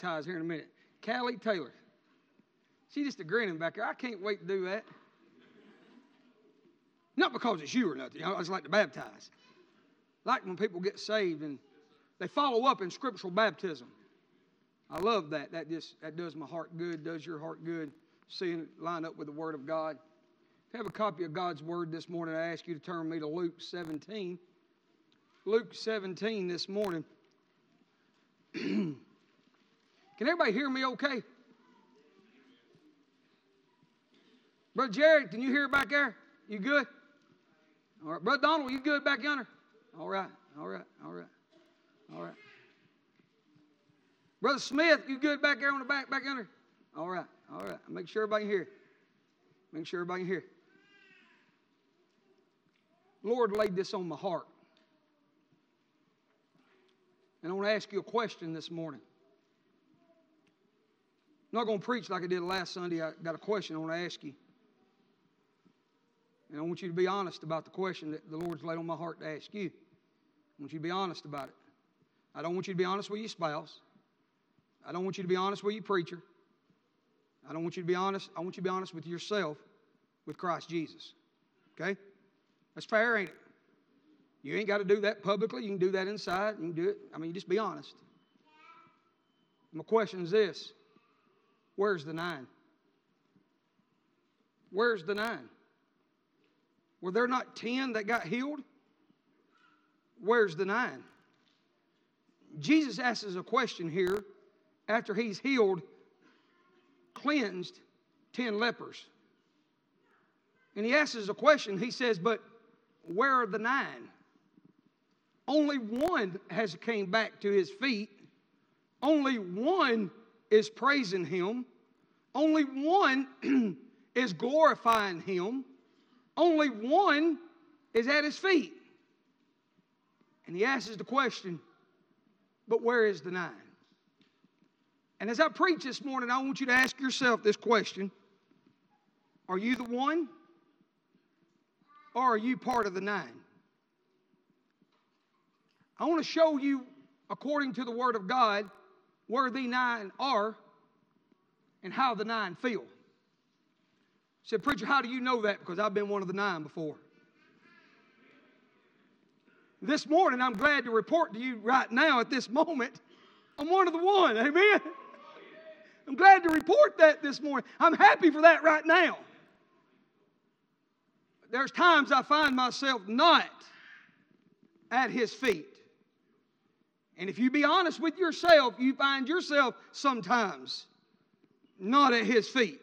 baptized here in a minute. Callie Taylor. She's just a grinning back there. I can't wait to do that. Not because it's you or nothing. I just like to baptize. Like when people get saved and they follow up in scriptural baptism. I love that. That does my heart good, does your heart good, seeing it line up with the Word of God. If you have a copy of God's Word this morning, I ask you to turn me to Luke 17. Luke 17 this morning. Can everybody hear me okay? Brother Jared, can you hear it back there? You good? All right. Brother Donald, you good back yonder? All right. Brother Smith, you good back there on the back yonder? All right. Make sure everybody can hear. Lord laid this on my heart. And I want to ask you a question this morning. I'm not going to preach like I did last Sunday. I got a question I want to ask you. And I want you to be honest about the question that the Lord's laid on my heart to ask you. I want you to be honest about it. I don't want you to be honest with your spouse. I don't want you to be honest with your preacher. I don't want you to be honest. I want you to be honest with yourself, with Christ Jesus. Okay? That's fair, ain't it? You ain't got to do that publicly. You can do that inside. You can do it. You just be honest. My question is this. Where's the 9? Where's the 9? Were there not 10 that got healed? Where's the 9? Jesus asks a question here after he's healed, cleansed 10 lepers. And he asks a question. He says, but where are the 9? Only one has came back to his feet. Only one is praising him. Only one is glorifying him. Only one is at his feet. And he asks the question, but where is the 9? And as I preach this morning, I want you to ask yourself this question. Are you the one? Or are you part of the 9? I want to show you, according to the Word of God, where the 9 are and how the 9 feel. I said, preacher, how do you know that? Because I've been one of the 9 before. This morning, I'm glad to report to you right now at this moment, I'm one of the 1. Amen? I'm glad to report that this morning. I'm happy for that right now. There's times I find myself not at his feet. And if you be honest with yourself, you find yourself sometimes not at his feet.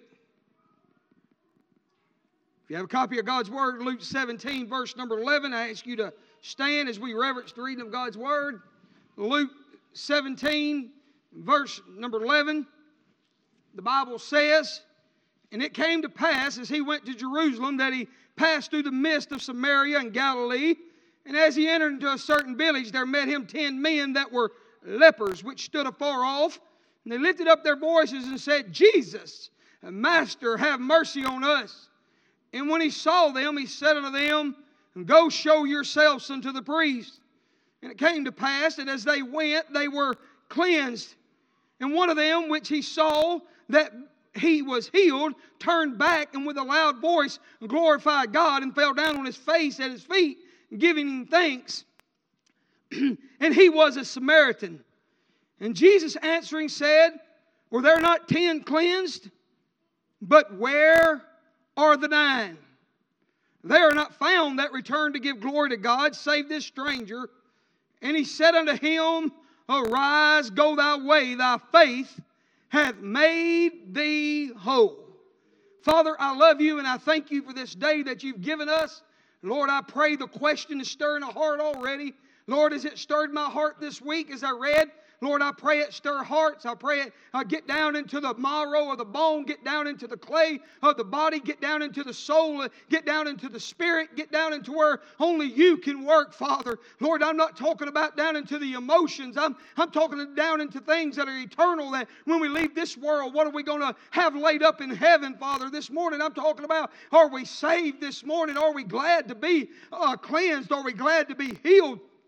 If you have a copy of God's Word, Luke 17, verse number 11, I ask you to stand as we reverence the reading of God's Word. Luke 17, verse number 11, the Bible says, and it came to pass as he went to Jerusalem that he passed through the midst of Samaria and Galilee. And as he entered into a certain village, there met him 10 men that were lepers, which stood afar off. And they lifted up their voices and said, Jesus, Master, have mercy on us. And when he saw them, he said unto them, go show yourselves unto the priest. And it came to pass that as they went, they were cleansed. And one of them, which he saw that he was healed, turned back and with a loud voice glorified God and fell down on his face at his feet, giving him thanks. And he was a Samaritan. And Jesus answering said, were there not 10 cleansed? But where are the 9? They are not found that return to give glory to God, save this stranger. And he said unto him, arise, go thy way, thy faith hath made thee whole. Father, I love you and I thank you for this day that you've given us. Lord, I pray the question is stirring a heart already. Lord, as it stirred my heart this week as I read, Lord, I pray it stir hearts. I pray it get down into the marrow of the bone, get down into the clay of the body, get down into the soul, get down into the spirit, get down into where only you can work, Father. Lord, I'm not talking about down into the emotions. I'm talking down into things that are eternal, that when we leave this world, what are we going to have laid up in heaven, Father? This morning I'm talking about, are we saved this morning? Are we glad to be cleansed? Are we glad to be healed?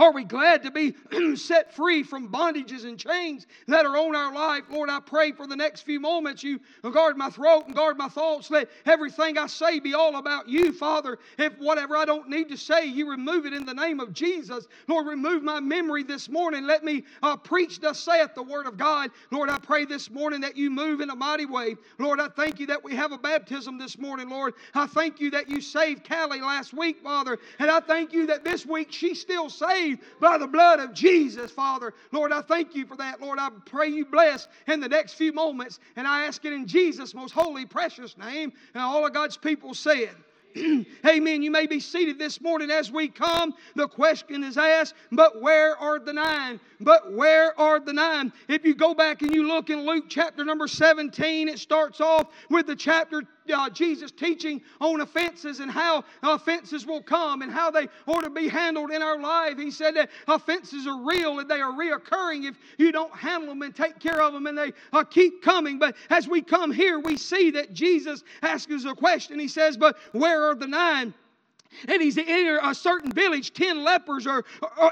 Are we glad to be set free from bondages and chains that are on our life? Lord, I pray for the next few moments you guard my throat and guard my thoughts. Let everything I say be all about you, Father. If whatever I don't need to say, you remove it in the name of Jesus. Lord, remove my memory this morning. Let me preach thus saith the Word of God. Lord, I pray this morning that you move in a mighty way. Lord, I thank you that we have a baptism this morning, Lord. I thank you that you saved Callie last week, Father. And I thank you that this week she's still saved by the blood of Jesus, Father. Lord, I thank you for that. Lord, I pray you bless in the next few moments. And I ask it in Jesus' most holy, precious name. And all of God's people said, amen. You may be seated this morning as we come. The question is asked, but where are the 9? But where are the 9? If you go back and you look in Luke chapter number 17, it starts off with the chapter Jesus teaching on offenses and how offenses will come and how they ought to be handled in our life. He said that offenses are real and they are reoccurring if you don't handle them and take care of them, and they keep coming. But as we come here, we see that Jesus asks us a question. He says, but where are the 9? And he's in a certain village. 10 lepers are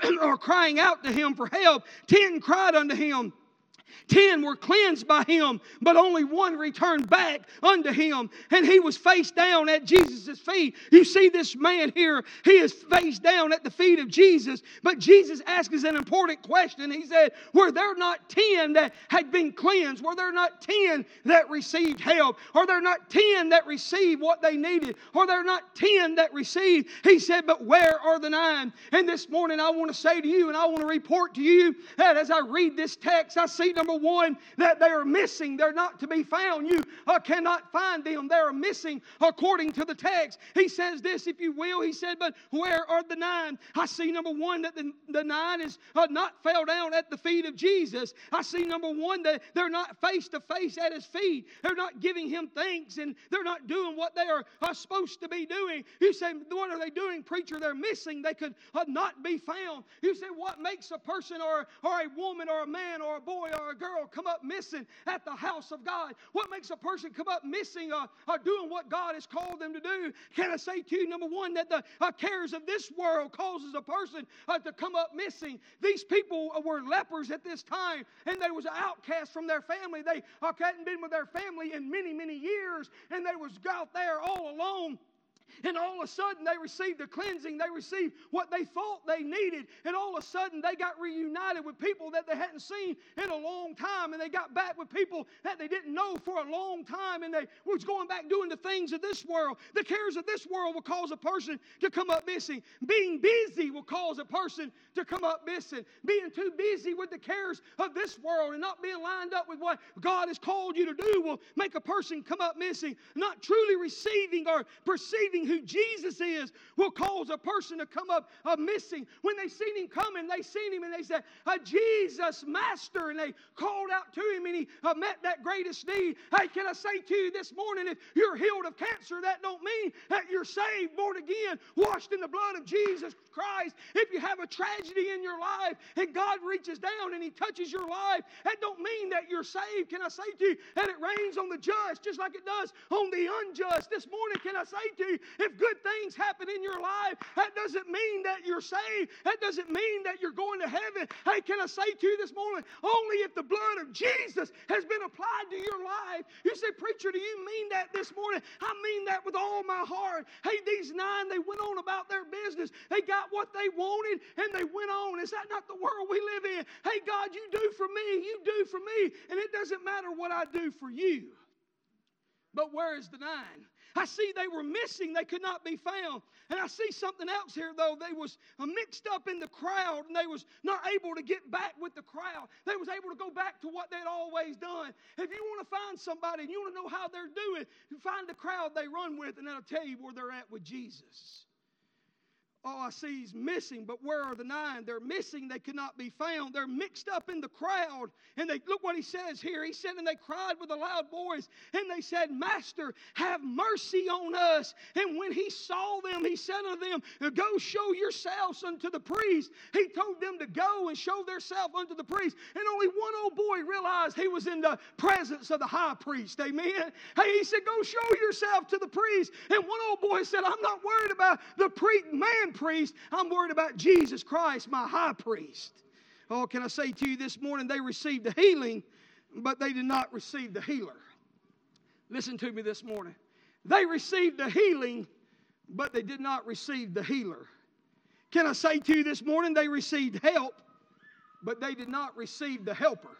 crying out to him for help. 10 cried unto him. 10 were cleansed by him, but only 1 returned back unto him. And he was face down at Jesus' feet. You see this man here, he is face down at the feet of Jesus. But Jesus asks us an important question. He said, were there not 10 that had been cleansed? Were there not 10 that received help? Are there not 10 that received what they needed? Are there not 10 that received? He said, but where are the 9? And this morning I want to say to you, and I want to report to you, that as I read this text, I see number 1, that they are missing. They're not to be found. You cannot find them. They are missing according to the text. He says this, if you will. He said, but where are the 9? I see number 1, that the 9 is not fell down at the feet of Jesus. I see number 1, that they're not face to face at his feet. They're not giving him thanks, and they're not doing what they are supposed to be doing. You say, what are they doing, preacher? They're missing. They could not be found. You say, what makes a person or a woman or a man or a boy or a girl come up missing at the house of God? What makes a person come up missing doing what God has called them to do? Can I say to you, number 1, that the cares of this world causes a person to come up missing. These people were lepers at this time, and they was an outcast from their family. They hadn't been with their family in many, many years, and they was out there all alone. And all of a sudden they received the cleansing. They received what they thought they needed. And all of a sudden they got reunited with people that they hadn't seen in a long time. And they got back with people that they didn't know for a long time. And they was going back doing the things of this world. The cares of this world will cause a person to come up missing. Being busy will cause a person to come up missing. Being too busy with the cares of this world and not being lined up with what God has called you to do will make a person come up missing. Not truly receiving or perceiving who Jesus is will cause a person to come up missing. When they seen him coming, they seen him and they said, Jesus, Master, and they called out to him and he met that greatest need. Hey, can I say to you this morning, if you're healed of cancer, that don't mean that you're saved, born again, washed in the blood of Jesus Christ. If you have a tragedy in your life and God reaches down and he touches your life, that don't mean that you're saved. Can I say to you that it rains on the just just like it does on the unjust? This morning, can I say to you, if good things happen in your life, that doesn't mean that you're saved. That doesn't mean that you're going to heaven. Hey, can I say to you this morning, only if the blood of Jesus has been applied to your life. You say, preacher, do you mean that this morning? I mean that with all my heart. Hey, these 9, they went on about their business. They got what they wanted and they went on. Is that not the world we live in? Hey, God, you do for me. You do for me. And it doesn't matter what I do for you. But where is the 9? I see they were missing. They could not be found. And I see something else here, though. They was mixed up in the crowd, and they was not able to get back with the crowd. They was able to go back to what they'd always done. If you want to find somebody and you want to know how they're doing, you find the crowd they run with, and that'll tell you where they're at with Jesus. Oh, I see he's missing, but where are the 9? They're missing. They could not be found. They're mixed up in the crowd. And they look what he says here. He said, and they cried with a loud voice, and they said, Master, have mercy on us. And when he saw them, he said unto them, go show yourselves unto the priest. He told them to go and show themselves unto the priest. And only one old boy realized he was in the presence of the high priest. Amen. Hey, he said, go show yourself to the priest. And one old boy said, I'm not worried about the priest, man man priest. I'm worried about Jesus Christ, my high priest. Oh, can I say to you this morning, they received the healing, but they did not receive the healer. Listen to me this morning. They received the healing, but they did not receive the healer. Can I say to you this morning, they received help, but they did not receive the helper.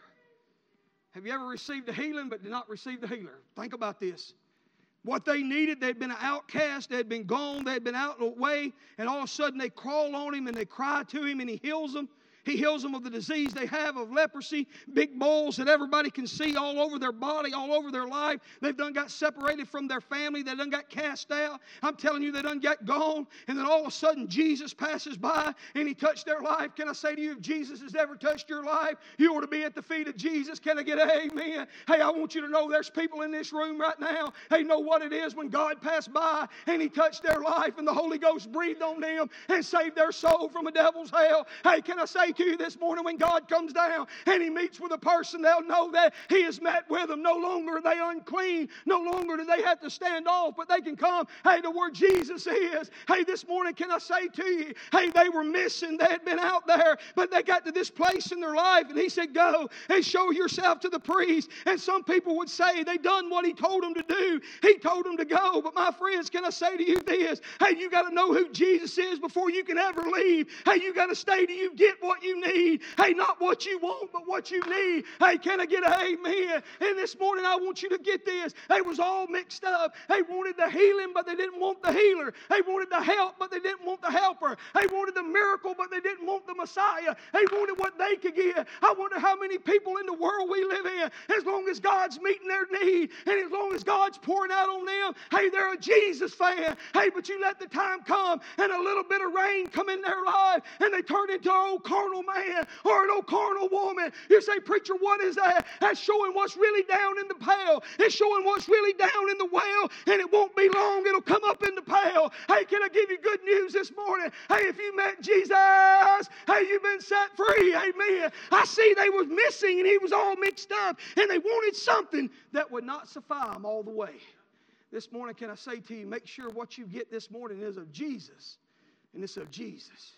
Have you ever received a healing but did not receive the healer? Think about this. What they needed, they'd been an outcast, they'd been gone, they'd been out of the way, and all of a sudden they crawl on him and they cry to him and he heals them. He heals them of the disease they have of leprosy, big boils that everybody can see all over their body, all over their life. They've done got separated from their family. They done got cast out. I'm telling you, they done got gone. And then all of a sudden, Jesus passes by and He touched their life. Can I say to you, if Jesus has ever touched your life, you ought to be at the feet of Jesus. Can I get an amen? Hey, I want you to know there's people in this room right now. They know what it is when God passed by and He touched their life and the Holy Ghost breathed on them and saved their soul from a devil's hell. Hey, can I say to you this morning, when God comes down and He meets with a person, they'll know that He has met with them. No longer are they unclean. No longer do they have to stand off, but they can come, hey, to where Jesus is. Hey, this morning, can I say to you, hey, they were missing. They had been out there, but they got to this place in their life, and He said, go and show yourself to the priest. And some people would say they done what He told them to do. He told them to go. But my friends, can I say to you this? Hey, you got to know who Jesus is before you can ever leave. Hey, you got to stay till you get what you need. Hey, not what you want, but what you need. Hey, can I get an amen? And this morning I want you to get this. They was all mixed up. They wanted the healing, but they didn't want the healer. They wanted the help, but they didn't want the helper. They wanted the miracle, but they didn't want the Messiah. They wanted what they could get. I wonder how many people in the world we live in, as long as God's meeting their need, and as long as God's pouring out on them, hey, they're a Jesus fan. Hey, but you let the time come and a little bit of rain come in their life, and they turn into an old carnal man or an old carnal woman. You say, preacher, what is that? That's showing what's really down in the pail. It's showing what's really down in the well, and it won't be long. It'll come up in the pail. Hey, can I give you good news this morning? Hey, if you met Jesus, hey, you've been set free. Amen. I see they was missing, and He was all mixed up, and they wanted something that would not suffice them all the way. This morning, can I say to you, make sure what you get this morning is of Jesus, and it's of Jesus.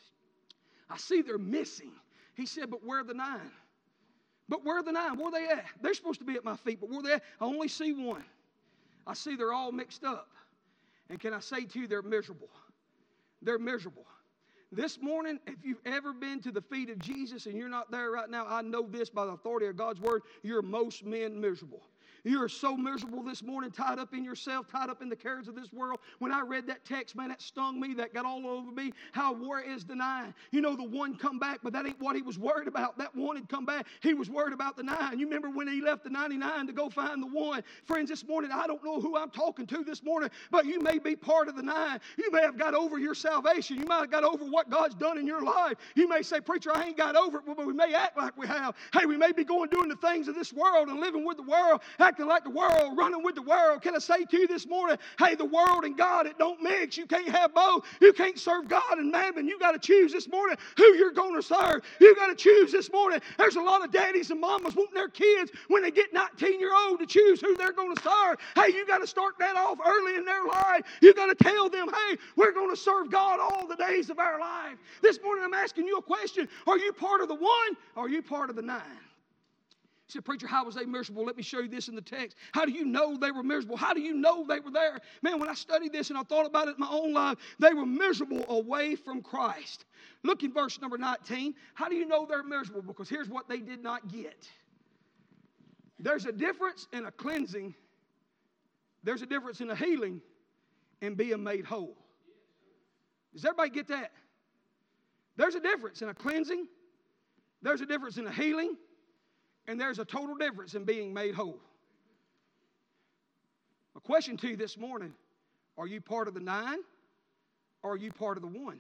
I see they're missing. He said, but where are the 9? But where are the 9? Where are they at? They're supposed to be at my feet, but where are they at? I only see one. I see they're all mixed up. And can I say to you, they're miserable. They're miserable. This morning, if you've ever been to the feet of Jesus and you're not there right now, I know this by the authority of God's word, you're most men miserable. You are so miserable this morning, tied up in yourself, tied up in the cares of this world. When I read that text, man, that stung me. That got all over me. How where is the 9? You know, the one come back, but that ain't what he was worried about. That one had come back. He was worried about the 9. You remember when he left the 99 to go find the 1? Friends, this morning, I don't know who I'm talking to this morning, but you may be part of the 9. You may have got over your salvation. You might have got over what God's done in your life. You may say, preacher, I ain't got over it, but we may act like we have. Hey, we may be doing the things of this world and living with the world, acting like the world, running with the world. Can I say to you this morning, hey, the world and God, it don't mix. You can't have both. You can't serve God and mammon. You got to choose this morning who you're going to serve. You got to choose this morning. There's a lot of daddies and mamas wanting their kids when they get 19-year-old to choose who they're going to serve. Hey, you got to start that off early in their life. You got to tell them, hey, we're going to serve God all the days of our life. This morning I'm asking you a question. Are you part of the 1 or are you part of the 9? You said, preacher, how was they miserable? Let me show you this in the text. How do you know they were miserable? How do you know they were there? Man, when I studied this and I thought about it in my own life, they were miserable away from Christ. Look in verse number 19. How do you know they're miserable? Because here's what they did not get. There's a difference in a cleansing. There's a difference in a healing and being made whole. Does everybody get that? There's a difference in a cleansing. There's a difference in a healing. And there's a total difference in being made whole. A question to you this morning, are you part of the 9 or are you part of the 1?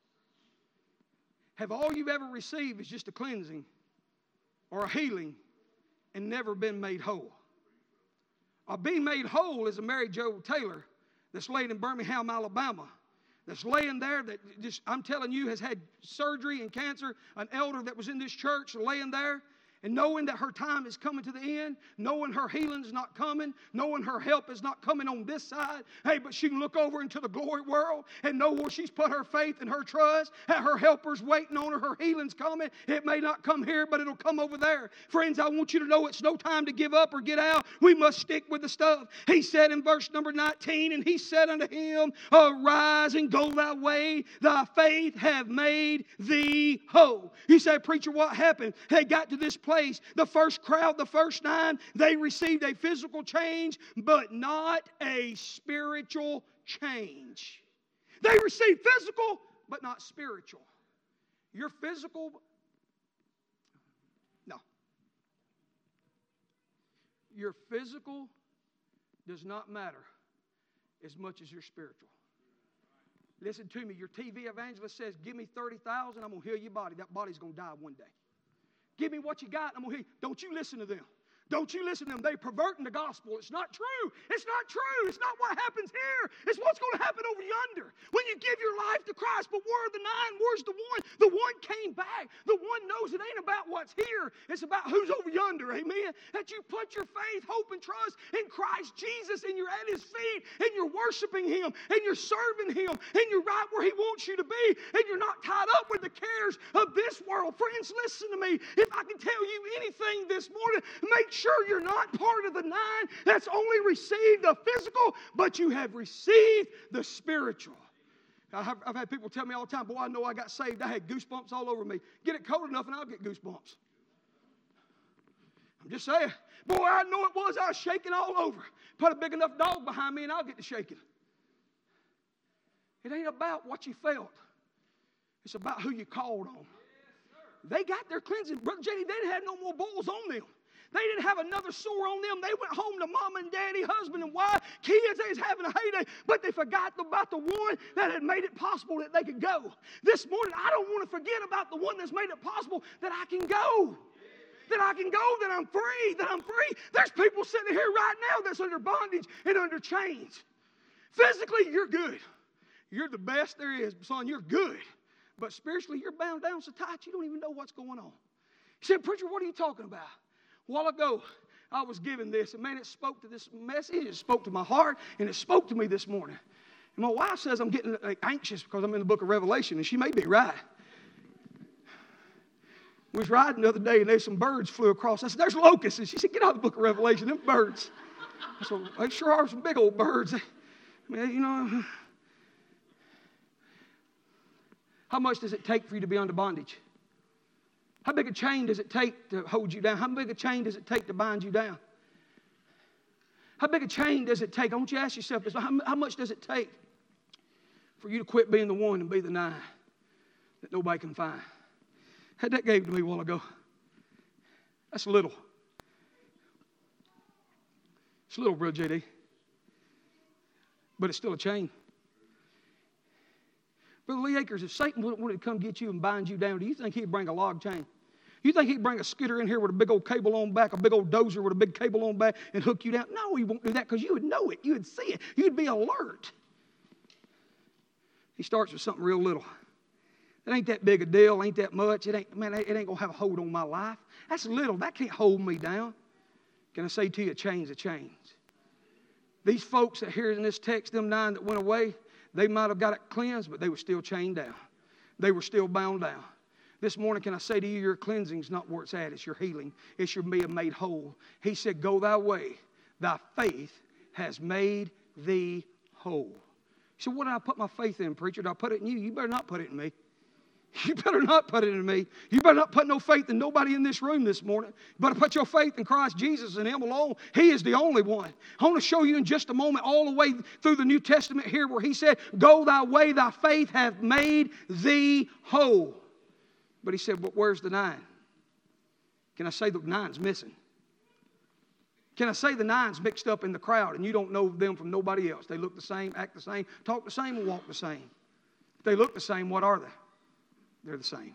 Have all you've ever received is just a cleansing or a healing and never been made whole? Or being made whole is a Mary Jo Taylor that's laid in Birmingham, Alabama, that's laying there that just, I'm telling you, has had surgery and cancer. An elder that was in this church laying there. and knowing that her time is coming to the end, knowing her healing's not coming, knowing her help is not coming on this side, hey, but she can look over into the glory world and know where she's put her faith and her trust, that her helper's waiting on her healing's coming. It may not come here, but it'll come over there. Friends, I want you to know it's no time to give up or get out. We must stick with the stuff. He said in verse number 19, and he said unto him, arise and go thy way, thy faith have made thee whole. You say, preacher, what happened? They got to this place. The first crowd, the first 9, they received a physical change, but not a spiritual change. They received physical, but not spiritual. Your physical, no. Your physical does not matter as much as your spiritual. Listen to me. Your TV evangelist says, give me 30,000, I'm going to heal your body. That body's going to die one day. Give me what you got, I'm going to heal you. Don't you listen to them. Don't you listen to them. They're perverting the gospel. It's not true. It's not true. It's not what happens here. It's what's going to happen over yonder. When you give your life to Christ, but where are the 9? Where's the one? The one came back. The one knows it ain't about what's here. It's about who's over yonder. Amen. That you put your faith, hope, and trust in Christ Jesus, and you're at His feet, and you're worshiping Him, and you're serving Him, and you're right where He wants you to be, and you're not tied up with the cares of this world. Friends, listen to me. If I can tell you anything this morning, make sure you're not part of the 9 that's only received the physical, but you have received the spiritual. I've had people tell me all the time, boy, I know I got saved. I had goosebumps all over me. Get it cold enough and I'll get goosebumps. I'm just saying. Boy, I know it was. I was shaking all over. Put a big enough dog behind me and I'll get to shaking. It ain't about what you felt. It's about who you called on. They got their cleansing. Brother JD, they didn't have no more bulls on them. They didn't have another sore on them. They went home to mom and daddy, husband and wife, kids. They was having a heyday. But they forgot about the one that had made it possible that they could go. This morning, I don't want to forget about the one that's made it possible that I can go. That I can go, that I'm free, that I'm free. There's people sitting here right now that's under bondage and under chains. Physically, you're good. You're the best there is, son. You're good. But spiritually, you're bound down so tight you don't even know what's going on. He said, preacher, what are you talking about? A while ago, I was given this, and man, it spoke to this message. It spoke to my heart, and it spoke to me this morning. And my wife says I'm getting anxious because I'm in the book of Revelation, and she may be right. We was riding the other day, and there's some birds flew across. I said, there's locusts. And she said, get out of the book of Revelation, them birds. I said, they sure are some big old birds. I mean, you know. How much does it take for you to be under bondage? How big a chain does it take to hold you down? How big a chain does it take to bind you down? How big a chain does it take? I want you to ask yourself this. How much does it take for you to quit being the one and be the 9 that nobody can find? Had that gave to me a while ago. That's little. It's little, Brother JD. But it's still a chain. Brother Lee Akers, if Satan wanted to come get you and bind you down, do you think he'd bring a log chain? You think he'd bring a skidder in here with a big old cable on back, a big old dozer with a big cable on back and hook you down? No, he won't do that because you would know it. You would see it. You'd be alert. He starts with something real little. It ain't that big a deal. Ain't that much. It ain't going to have a hold on my life. That's little. That can't hold me down. Can I say to you, chains are chains. These folks that here in this text, them 9 that went away, they might have got it cleansed, but they were still chained down. They were still bound down. This morning, can I say to you, your cleansing's not where it's at. It's your healing. It's your being made whole. He said, go thy way. Thy faith has made thee whole. So what did I put my faith in, preacher? Did I put it in you? You better not put it in me. You better not put it in me. You better not put no faith in nobody in this room this morning. You better put your faith in Christ Jesus and Him alone. He is the only one. I want to show you in just a moment all the way through the New Testament here where He said, go thy way, thy faith hath made thee whole. But He said, but where's the 9? Can I say the 9's missing? Can I say the 9's mixed up in the crowd and you don't know them from nobody else? They look the same, act the same, talk the same, and walk the same. If they look the same, what are they? They're the same.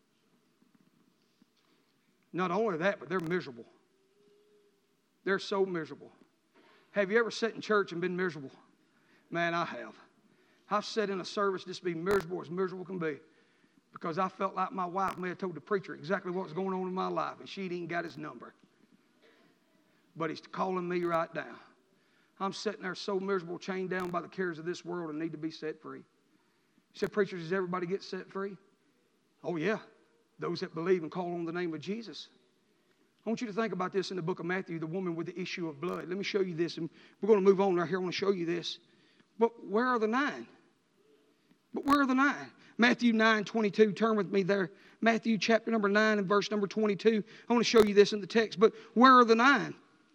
Not only that, but they're miserable. They're so miserable. Have you ever sat in church and been miserable? Man, I have. I've sat in a service just be miserable as miserable can be. because I felt like my wife may have told the preacher exactly what was going on in my life, and she'd even got his number. But he's calling me right now. I'm sitting there so miserable, chained down by the cares of this world, and need to be set free. He said, preacher, does everybody get set free? Oh, yeah. Those that believe and call on the name of Jesus. I want you to think about this in the book of Matthew, the woman with the issue of blood. Let me show you this, and we're going to move on right here. I want to show you this. But where are the 9? But where are the 9? Matthew 9:22. Turn with me there. Matthew chapter number 9 and verse number 22. I want to show you this in the text. But where are the 9?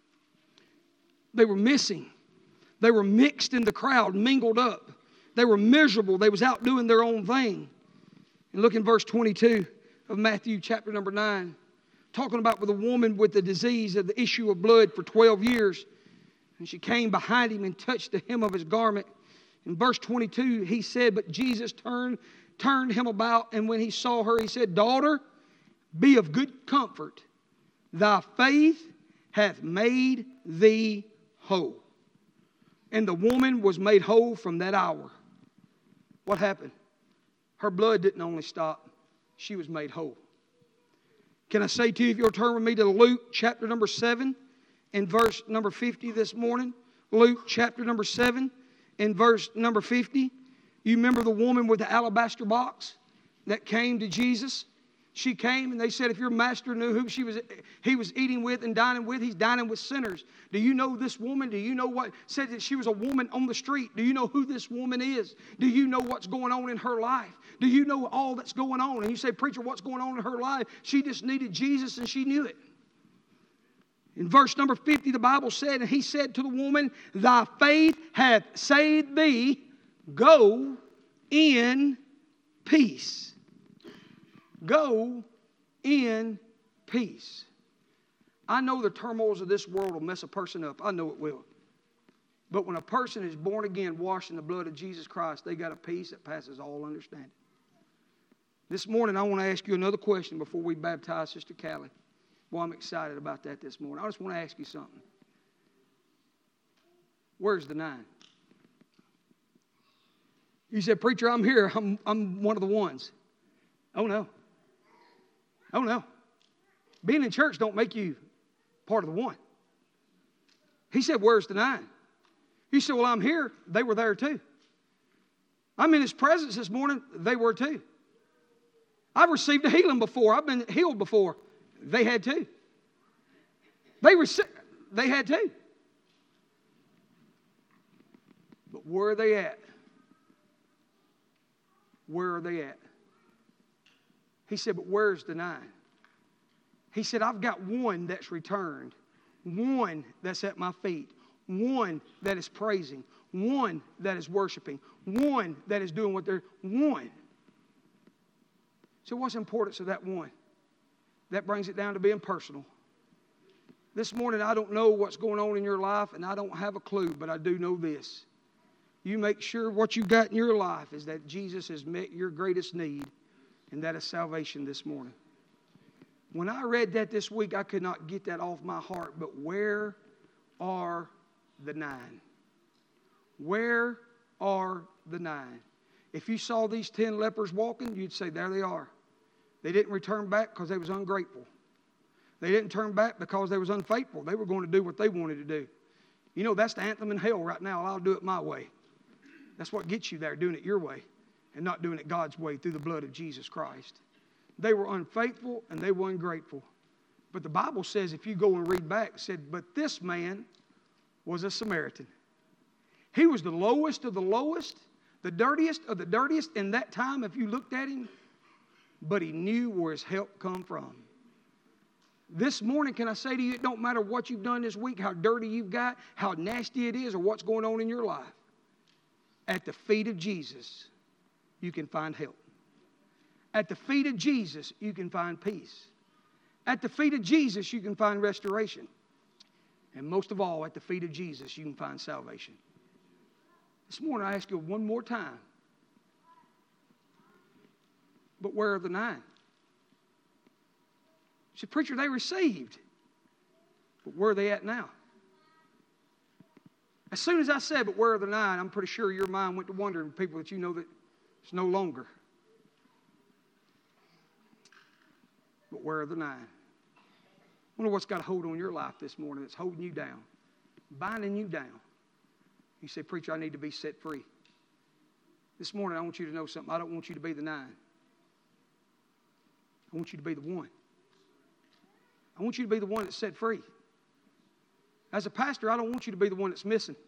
They were missing. They were mixed in the crowd, mingled up. They were miserable. They was out doing their own thing. And look in verse 22 of Matthew chapter number 9. Talking about with a woman with the disease of the issue of blood for 12 years. And she came behind him and touched the hem of his garment. In verse 22, he said, but Jesus turned him about, and when he saw her, he said, daughter, be of good comfort. Thy faith hath made thee whole. And the woman was made whole from that hour. What happened? Her blood didn't only stop, she was made whole. Can I say to you, if you'll turn with me to Luke chapter number 7 and verse number 50 this morning. Luke chapter number 7 and verse number 50. You remember the woman with the alabaster box that came to Jesus? She came and they said, if your master knew who he was eating with and dining with, he's dining with sinners. Do you know this woman? Do you know what? Said that she was a woman on the street. Do you know who this woman is? Do you know what's going on in her life? Do you know all that's going on? And you say, preacher, what's going on in her life? She just needed Jesus and she knew it. In verse number 50, the Bible said, and he said to the woman, thy faith hath saved thee. Go in peace. Go in peace. I know the turmoils of this world will mess a person up. I know it will. But when a person is born again, washed in the blood of Jesus Christ, they got a peace that passes all understanding. This morning, I want to ask you another question before we baptize Sister Callie. Well, I'm excited about that this morning. I just want to ask you something. Where's the 9? You said, preacher, I'm here. I'm one of the ones. Oh, no. Oh, no. Being in church don't make you part of the one. He said, where's the 9? You said, well, I'm here. They were there too. I'm in his presence this morning. They were too. I've received a healing before. I've been healed before. They had too. They had too. But where are they at? Where are they at? He said, but where's the 9? He said, I've got one that's returned. One that's at my feet. One that is praising. One that is worshiping. One that is doing what they're... One. So what's the importance of that one? That brings it down to being personal. This morning, I don't know what's going on in your life, and I don't have a clue, but I do know this. You make sure what you got in your life is that Jesus has met your greatest need, and that is salvation this morning. When I read that this week, I could not get that off my heart, but where are the 9? Where are the 9? If you saw these 10 lepers walking, you'd say, there they are. They didn't return back because they was ungrateful. They didn't turn back because they was unfaithful. They were going to do what they wanted to do. You know, that's the anthem in hell right now. I'll do it my way. That's what gets you there, doing it your way and not doing it God's way through the blood of Jesus Christ. They were unfaithful and they were ungrateful. But the Bible says, if you go and read back, it said, but this man was a Samaritan. He was the lowest of the lowest, the dirtiest of the dirtiest in that time if you looked at him. But he knew where his help come from. This morning, can I say to you, it don't matter what you've done this week, how dirty you've got, how nasty it is, or what's going on in your life. At the feet of Jesus, you can find help. At the feet of Jesus, you can find peace. At the feet of Jesus, you can find restoration. And most of all, at the feet of Jesus, you can find salvation. This morning, I ask you one more time. But where are the 9? You said, preacher, they received. But where are they at now? As soon as I said, but where are the 9, I'm pretty sure your mind went to wondering people that you know that it's no longer. But where are the 9? I wonder what's got a hold on your life this morning that's holding you down, binding you down. You say, preacher, I need to be set free. This morning I want you to know something. I don't want you to be the 9. I want you to be the 1. I want you to be the one that's set free. As a pastor, I don't want you to be the one that's missing.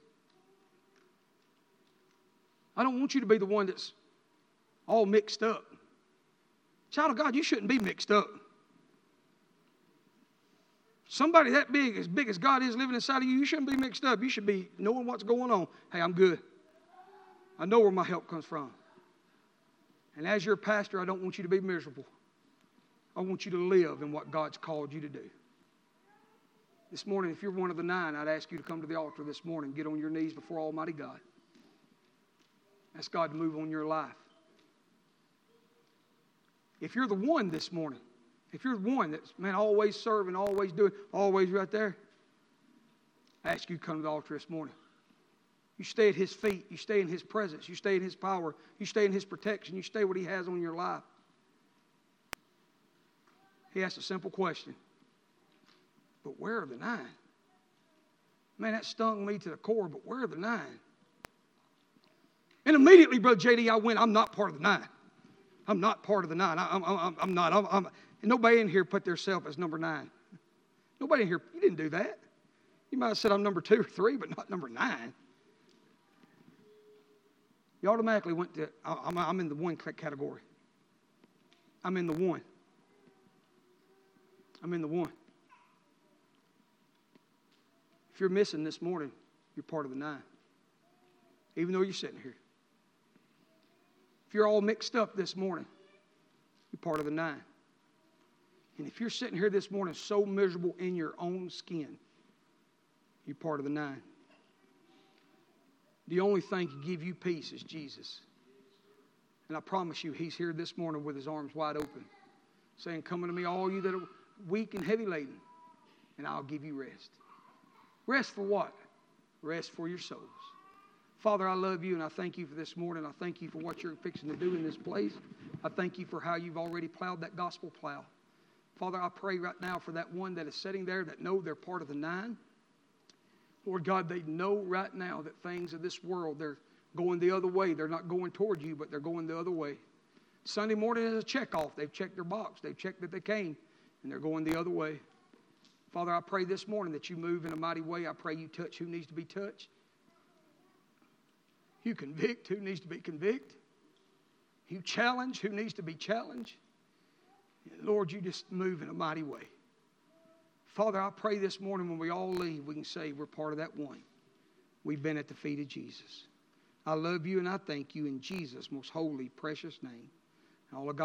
I don't want you to be the one that's all mixed up. Child of God, you shouldn't be mixed up. Somebody that big as God is living inside of you, you shouldn't be mixed up. You should be knowing what's going on. Hey, I'm good. I know where my help comes from. And as your pastor, I don't want you to be miserable. I want you to live in what God's called you to do. This morning, if you're one of the 9, I'd ask you to come to the altar this morning. Get on your knees before Almighty God. Ask God to move on your life. If you're the 1 this morning, if you're the one that's, man, always serving, always doing, always right there, I ask you to come to the altar this morning. You stay at His feet. You stay in His presence. You stay in His power. You stay in His protection. You stay what He has on your life. He asked a simple question. But where are the 9? Man, that stung me to the core, but where are the 9? And immediately, Brother J.D., I went, I'm not part of the 9. I'm not part of the 9. I'm not. And nobody in here put themselves as number 9. Nobody in here, you didn't do that. You might have said I'm number 2 or 3, but not number 9. You automatically went to, I'm in the 1 category. I'm in the 1. I'm in the 1. If you're missing this morning, you're part of the 9. Even though you're sitting here. If you're all mixed up this morning, you're part of the 9. And if you're sitting here this morning so miserable in your own skin, you're part of the 9. The only thing can give you peace is Jesus. And I promise you, He's here this morning with His arms wide open, saying, come unto me, all you that are weak and heavy laden, and I'll give you rest. Rest for what? Rest for your souls. Father, I love you, and I thank you for this morning. I thank you for what you're fixing to do in this place. I thank you for how you've already plowed that gospel plow. Father, I pray right now for that one that is sitting there that know they're part of the 9. Lord God, they know right now that things of this world, they're going the other way. They're not going toward you, but they're going the other way. Sunday morning is a check-off. They've checked their box. They've checked that they came, and they're going the other way. Father, I pray this morning that you move in a mighty way. I pray you touch who needs to be touched. You convict who needs to be convicted. You challenge who needs to be challenged. And Lord, you just move in a mighty way. Father, I pray this morning when we all leave, we can say we're part of that 1. We've been at the feet of Jesus. I love you and I thank you in Jesus' most holy, precious name. And all of God